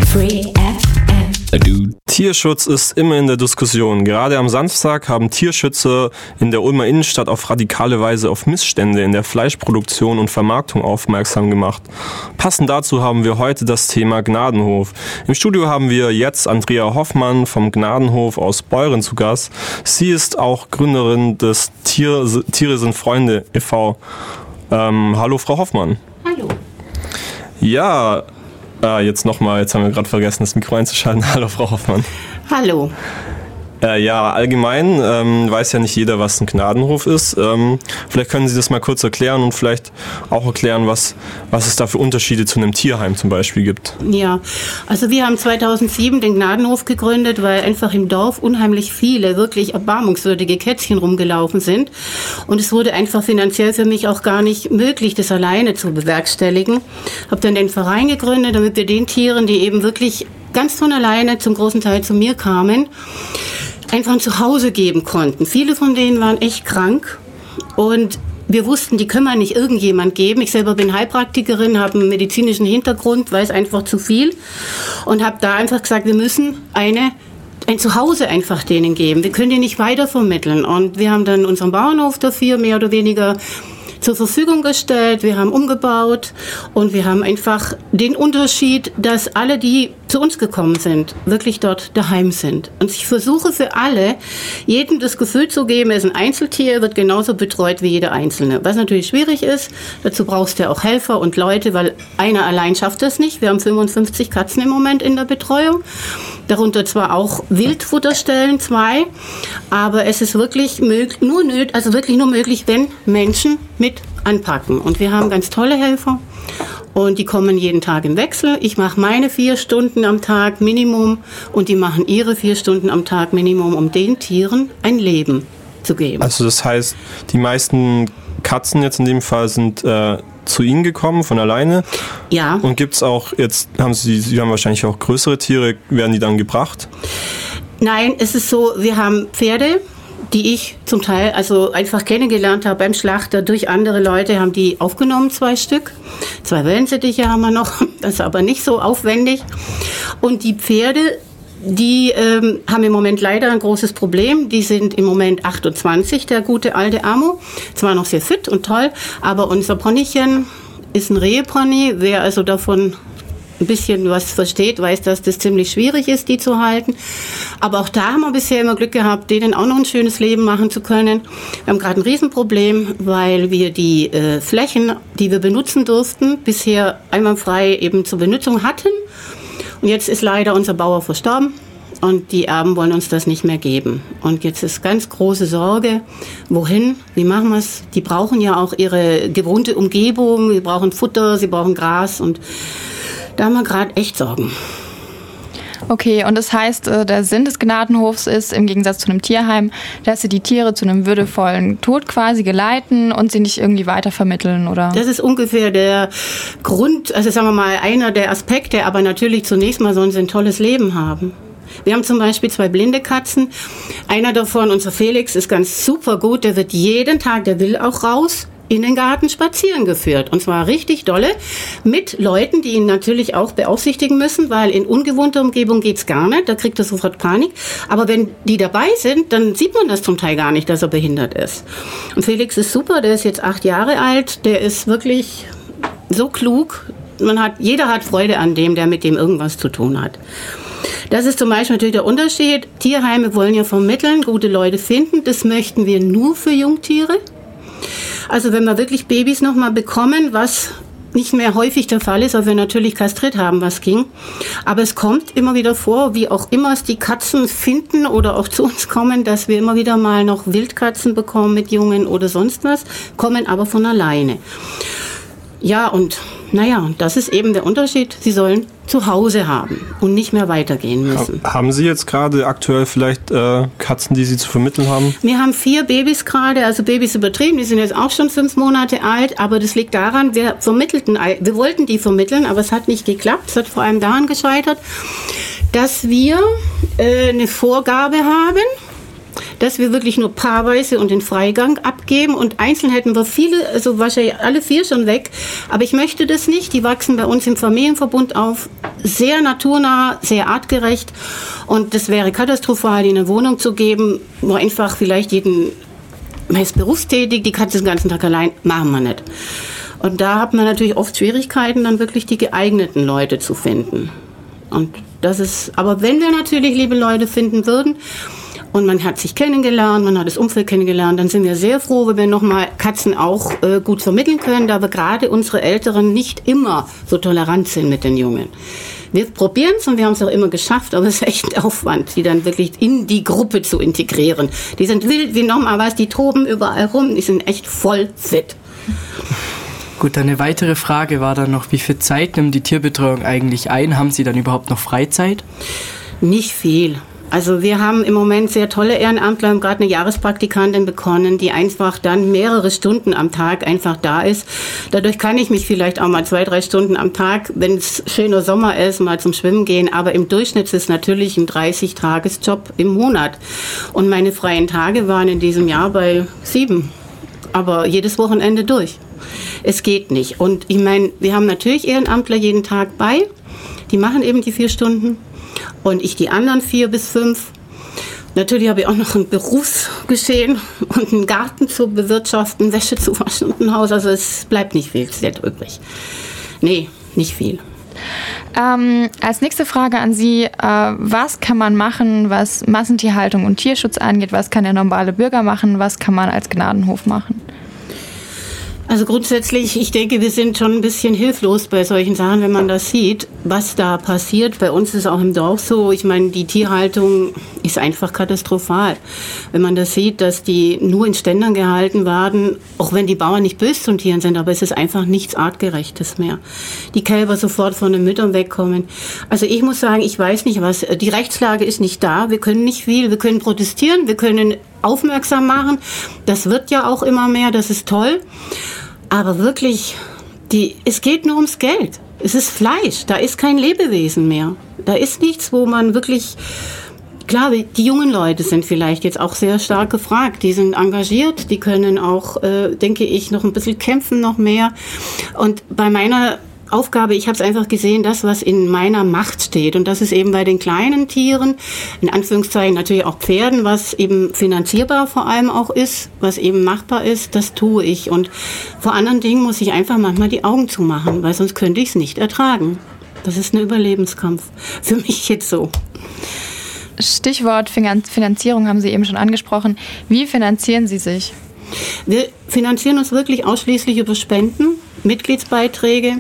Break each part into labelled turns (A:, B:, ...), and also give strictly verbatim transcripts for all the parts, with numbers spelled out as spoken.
A: Free F M.
B: Tierschutz ist immer in der Diskussion. Gerade am Samstag haben Tierschützer in der Ulmer Innenstadt auf radikale Weise auf Missstände in der Fleischproduktion und Vermarktung aufmerksam gemacht. Passend dazu haben wir heute das Thema Gnadenhof. Im Studio haben wir jetzt Andrea Hoffmann vom Gnadenhof aus Beuren zu Gast. Sie ist auch Gründerin des Tier, Tiere sind Freunde e V Ähm, hallo Frau Hoffmann.
C: Hallo.
B: Ja, äh, jetzt nochmal, jetzt haben wir gerade vergessen, das Mikro einzuschalten. Hallo Frau Hoffmann.
C: Hallo.
B: Äh, ja, allgemein ähm, weiß ja nicht jeder, was ein Gnadenhof ist. Ähm, vielleicht können Sie das mal kurz erklären und vielleicht auch erklären, was, was es da für Unterschiede zu einem Tierheim zum Beispiel gibt.
C: Ja, also wir haben zweitausendsieben den Gnadenhof gegründet, weil einfach im Dorf unheimlich viele wirklich erbarmungswürdige Kätzchen rumgelaufen sind. Und es wurde einfach finanziell für mich auch gar nicht möglich, das alleine zu bewerkstelligen. Habe dann den Verein gegründet, damit wir den Tieren, die eben wirklich ganz von alleine zum großen Teil zu mir kamen, einfach ein Zuhause geben konnten. Viele von denen waren echt krank und wir wussten, die können wir nicht irgendjemand geben. Ich selber bin Heilpraktikerin, habe einen medizinischen Hintergrund, weiß einfach zu viel und habe da einfach gesagt, wir müssen eine ein Zuhause einfach denen geben. Wir können die nicht weitervermitteln. Und wir haben dann unseren Bauernhof dafür mehr oder weniger zur Verfügung gestellt, wir haben umgebaut und wir haben einfach den Unterschied, dass alle, die zu uns gekommen sind, wirklich dort daheim sind. Und ich versuche für alle, jedem das Gefühl zu geben, er ist ein Einzeltier, wird genauso betreut wie jeder Einzelne. Was natürlich schwierig ist, dazu brauchst du ja auch Helfer und Leute, weil einer allein schafft das nicht. Wir haben fünfundfünfzig Katzen im Moment in der Betreuung. Darunter zwar auch Wildfutterstellen, zwei, aber es ist wirklich möglich, nur nöt, also wirklich nur möglich, wenn Menschen mit anpacken. Und wir haben ganz tolle Helfer und die kommen jeden Tag im Wechsel. Ich mache meine vier Stunden am Tag Minimum und die machen ihre vier Stunden am Tag Minimum, um den Tieren ein Leben zu geben.
B: Also das heißt, die meisten Katzen jetzt in dem Fall sind äh, zu Ihnen gekommen von alleine.
C: Ja. Und
B: gibt es auch, jetzt haben Sie, Sie haben wahrscheinlich auch größere Tiere, werden die dann gebracht?
C: Nein, es ist so, wir haben Pferde, die ich zum Teil also einfach kennengelernt habe beim Schlachter durch andere Leute, haben die aufgenommen, zwei Stück. Zwei Wellensittiche haben wir noch, das ist aber nicht so aufwendig. Und die Pferde, die ähm, haben im Moment leider ein großes Problem. Die sind im Moment achtundzwanzig, der gute alte Amo. Zwar noch sehr fit und toll, aber unser Ponychen ist ein Rehepony. Wer also davon ein bisschen was versteht, weiß, dass das ziemlich schwierig ist, die zu halten. Aber auch da haben wir bisher immer Glück gehabt, denen auch noch ein schönes Leben machen zu können. Wir haben gerade ein Riesenproblem, weil wir die äh, Flächen, die wir benutzen durften, bisher einwandfrei eben zur Benutzung hatten. Und jetzt ist leider unser Bauer verstorben und die Erben wollen uns das nicht mehr geben. Und jetzt ist ganz große Sorge, wohin, wie machen wir es? Die brauchen ja auch ihre gewohnte Umgebung, sie brauchen Futter, sie brauchen Gras und da haben wir gerade echt Sorgen.
D: Okay, und das heißt, der Sinn des Gnadenhofs ist, im Gegensatz zu einem Tierheim, dass sie die Tiere zu einem würdevollen Tod quasi geleiten und sie nicht irgendwie weitervermitteln, oder?
C: Das ist ungefähr der Grund, also sagen wir mal, einer der Aspekte, aber natürlich zunächst mal sollen sie ein tolles Leben haben. Wir haben zum Beispiel zwei blinde Katzen. Einer davon, unser Felix, ist ganz super gut, der wird jeden Tag, der will auch raus, in den Garten spazieren geführt. Und zwar richtig dolle mit Leuten, die ihn natürlich auch beaufsichtigen müssen, weil in ungewohnter Umgebung geht's gar nicht. Da kriegt er sofort Panik. Aber wenn die dabei sind, dann sieht man das zum Teil gar nicht, dass er behindert ist. Und Felix ist super, der ist jetzt acht Jahre alt. Der ist wirklich so klug. Man hat, jeder hat Freude an dem, der mit dem irgendwas zu tun hat. Das ist zum Beispiel natürlich der Unterschied. Tierheime wollen ja vermitteln, gute Leute finden. Das möchten wir nur für Jungtiere. Also wenn wir wirklich Babys nochmal bekommen, was nicht mehr häufig der Fall ist, weil wir natürlich kastriert haben, was ging. Aber es kommt immer wieder vor, wie auch immer es die Katzen finden oder auch zu uns kommen, dass wir immer wieder mal noch Wildkatzen bekommen mit Jungen oder sonst was, kommen aber von alleine. Ja, und naja, das ist eben der Unterschied. Sie sollen zu Hause haben und nicht mehr weitergehen müssen.
B: Haben Sie jetzt gerade aktuell vielleicht äh, Katzen, die Sie zu vermitteln haben?
C: Wir haben vier Babys gerade, also Babys übertrieben, die sind jetzt auch schon fünf Monate alt, aber das liegt daran, wir vermittelten, wir wollten die vermitteln, aber es hat nicht geklappt. Es hat vor allem daran gescheitert, dass wir äh, eine Vorgabe haben, dass wir wirklich nur paarweise und den Freigang abgeben und einzeln hätten wir viele, also wahrscheinlich alle vier schon weg, aber ich möchte das nicht. Die wachsen bei uns im Familienverbund auf, sehr naturnah, sehr artgerecht und das wäre katastrophal, ihnen eine Wohnung zu geben, wo einfach vielleicht jeden, man ist berufstätig, die Katze den ganzen Tag allein, machen wir nicht. Und da hat man natürlich oft Schwierigkeiten, dann wirklich die geeigneten Leute zu finden. Und das ist, aber wenn wir natürlich liebe Leute finden würden und man hat sich kennengelernt, man hat das Umfeld kennengelernt, dann sind wir sehr froh, wenn wir nochmal Katzen auch äh, gut vermitteln können, da wir gerade unsere Älteren nicht immer so tolerant sind mit den Jungen. Wir probieren es und wir haben es auch immer geschafft, aber es ist echt ein Aufwand, die dann wirklich in die Gruppe zu integrieren. Die sind wild wie nochmal was, die toben überall rum, die sind echt voll fit.
E: Gut, eine weitere Frage war dann noch, wie viel Zeit nimmt die Tierbetreuung eigentlich ein? Haben Sie dann überhaupt noch Freizeit?
C: Nicht viel. Also wir haben im Moment sehr tolle Ehrenamtler, wir haben gerade eine Jahrespraktikantin bekommen, die einfach dann mehrere Stunden am Tag einfach da ist. Dadurch kann ich mich vielleicht auch mal zwei, drei Stunden am Tag, wenn es schöner Sommer ist, mal zum Schwimmen gehen. Aber im Durchschnitt ist es natürlich ein dreißig-Tages-Job im Monat. Und meine freien Tage waren in diesem Jahr bei sieben. Aber jedes Wochenende durch. Es geht nicht. Und ich meine, wir haben natürlich Ehrenamtler jeden Tag bei. Die machen eben die vier Stunden. Und ich die anderen vier bis fünf. Natürlich habe ich auch noch ein Berufsgeschehen und einen Garten zu bewirtschaften, Wäsche zu waschen und ein Haus. Also es bleibt nicht viel Zeit übrig. Nee, nicht viel.
D: Ähm, als nächste Frage an Sie, äh, was kann man machen, was Massentierhaltung und Tierschutz angeht? Was kann der normale Bürger machen? Was kann man als Gnadenhof machen?
C: Also grundsätzlich, ich denke, wir sind schon ein bisschen hilflos bei solchen Sachen, wenn man das sieht, was da passiert. Bei uns ist es auch im Dorf so. Ich meine, die Tierhaltung ist einfach katastrophal. Wenn man das sieht, dass die nur in Ständern gehalten werden, auch wenn die Bauern nicht böse zum Tieren sind, aber es ist einfach nichts Artgerechtes mehr. Die Kälber sofort von den Müttern wegkommen. Also ich muss sagen, ich weiß nicht was. Die Rechtslage ist nicht da. Wir können nicht viel. Wir können protestieren. Wir können aufmerksam machen. Das wird ja auch immer mehr. Das ist toll. Aber wirklich, die, es geht nur ums Geld. Es ist Fleisch. Da ist kein Lebewesen mehr. Da ist nichts, wo man wirklich, klar, die jungen Leute sind vielleicht jetzt auch sehr stark gefragt. Die sind engagiert. Die können auch, äh, denke ich, noch ein bisschen kämpfen, noch mehr. Und bei meiner Aufgabe, ich habe es einfach gesehen, das, was in meiner Macht steht. Und das ist eben bei den kleinen Tieren, in Anführungszeichen natürlich auch Pferden, was eben finanzierbar vor allem auch ist, was eben machbar ist, das tue ich. Und vor anderen Dingen muss ich einfach manchmal die Augen zumachen, weil sonst könnte ich es nicht ertragen. Das ist ein Überlebenskampf. Für mich jetzt so.
D: Stichwort Finanzierung haben Sie eben schon angesprochen. Wie finanzieren Sie sich?
C: Wir finanzieren uns wirklich ausschließlich über Spenden, Mitgliedsbeiträge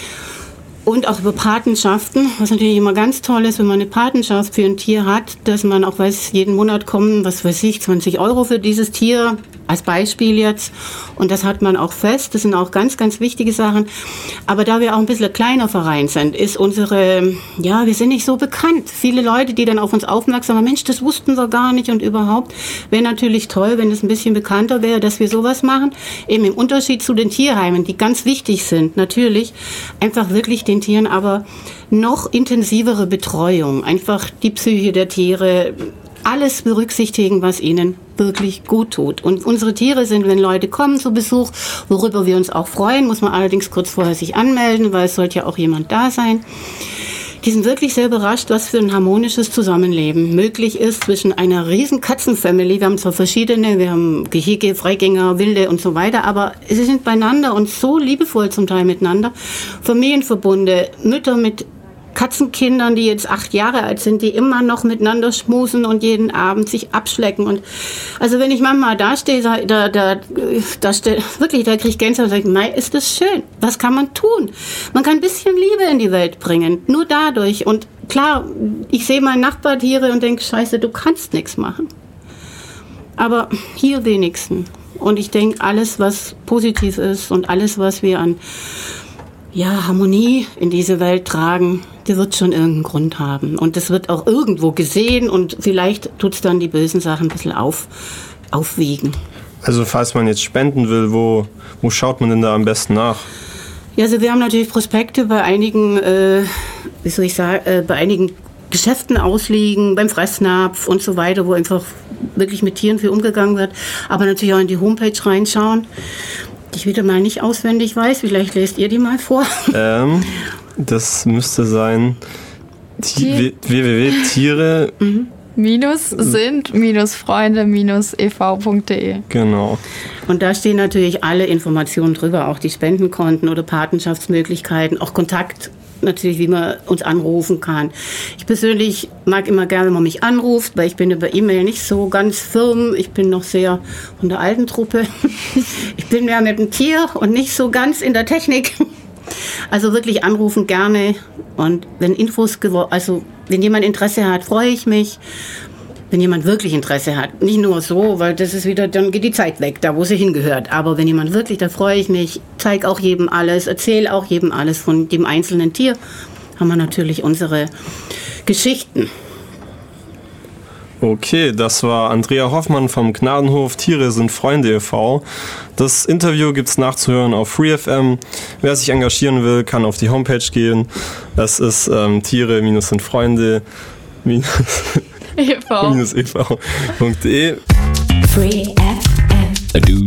C: und auch über Patenschaften, was natürlich immer ganz toll ist, wenn man eine Patenschaft für ein Tier hat, dass man auch weiß, jeden Monat kommen, was weiß ich, zwanzig Euro für dieses Tier, als Beispiel jetzt. Und das hat man auch fest. Das sind auch ganz, ganz wichtige Sachen. Aber da wir auch ein bisschen ein kleiner Verein sind, ist unsere, ja, wir sind nicht so bekannt. Viele Leute, die dann auf uns aufmerksam sind, Mensch, das wussten wir gar nicht und überhaupt. Wäre natürlich toll, wenn es ein bisschen bekannter wäre, dass wir sowas machen. Eben im Unterschied zu den Tierheimen, die ganz wichtig sind, natürlich. Einfach wirklich den Tieren, aber noch intensivere Betreuung. Einfach die Psyche der Tiere, alles berücksichtigen, was ihnen wirklich gut tut. Und unsere Tiere sind, wenn Leute kommen zu Besuch, worüber wir uns auch freuen, muss man allerdings kurz vorher sich anmelden, weil es sollte ja auch jemand da sein. Die sind wirklich sehr überrascht, was für ein harmonisches Zusammenleben möglich ist zwischen einer riesen Katzenfamily. Wir haben zwar verschiedene, wir haben Gehege, Freigänger, Wilde und so weiter, aber sie sind beieinander und so liebevoll zum Teil miteinander. Familienverbunde, Mütter mit Katzenkindern, die jetzt acht Jahre alt sind, die immer noch miteinander schmusen und jeden Abend sich abschlecken. Und also wenn ich manchmal da stehe, da, da, da, da steh, wirklich, da kriege ich Gänsehaut und sage, mei, ist das schön. Was kann man tun? Man kann ein bisschen Liebe in die Welt bringen, nur dadurch. Und klar, ich sehe meine Nachbartiere und denke, scheiße, du kannst nichts machen. Aber hier wenigstens. Und ich denke, alles, was positiv ist und alles, was wir an ja, Harmonie in diese Welt tragen, der wird schon irgendeinen Grund haben. Und das wird auch irgendwo gesehen und vielleicht tut es dann die bösen Sachen ein bisschen auf, aufwiegen.
B: Also falls man jetzt spenden will, wo, wo schaut man denn da am besten nach? Ja,
C: also wir haben natürlich Prospekte bei einigen, äh, wie soll ich sagen, äh, bei einigen Geschäften ausliegen, beim Fressnapf und so weiter, wo einfach wirklich mit Tieren viel umgegangen wird. Aber natürlich auch in die Homepage reinschauen, die ich wieder mal nicht auswendig weiß. Vielleicht lest ihr die mal vor.
B: Ähm, das müsste sein w w w punkt tiere
D: minus sind minus freunde minus e v punkt d e.
B: Genau.
C: Und da stehen natürlich alle Informationen drüber, auch die Spendenkonten oder Patenschaftsmöglichkeiten, auch Kontakt natürlich, wie man uns anrufen kann. Ich persönlich mag immer gerne, wenn man mich anruft, weil ich bin über E-Mail nicht so ganz firm. Ich bin noch sehr von der alten Truppe. Ich bin mehr mit dem Tier und nicht so ganz in der Technik. Also wirklich anrufen gerne. Und wenn Infos, also wenn jemand Interesse hat, freue ich mich. Wenn jemand wirklich Interesse hat, nicht nur so, weil das ist wieder, dann geht die Zeit weg, da wo sie hingehört. Aber wenn jemand wirklich, da freue ich mich, zeige auch jedem alles, erzähle auch jedem alles von dem einzelnen Tier, haben wir natürlich unsere Geschichten.
B: Okay, das war Andrea Hoffmann vom Gnadenhof Tiere sind Freunde e V Das Interview gibt's nachzuhören auf Free F M. Wer sich engagieren will, kann auf die Homepage gehen. Das ist ähm, Tiere sind Freunde e v punkt d e.
A: Free F M. A dude.